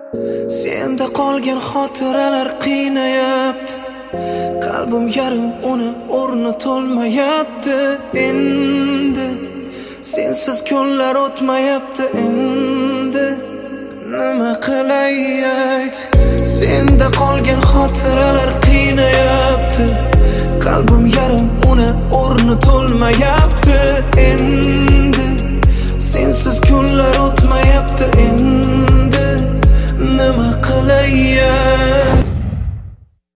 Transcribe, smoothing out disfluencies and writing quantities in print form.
Senda qolgan xotiralar qiynayapti. Qalbim yarim, uni o'rni to'lmayapti. Endi sensiz kunlar o'tmayapti. Endi nima qilay ayt? Senda qolgan xotiralar qiynayapti. Qalbim yarim, uni o'rni to'lmayapti. Endi sensiz kunlar o'tmayapti. Endi nima qilay?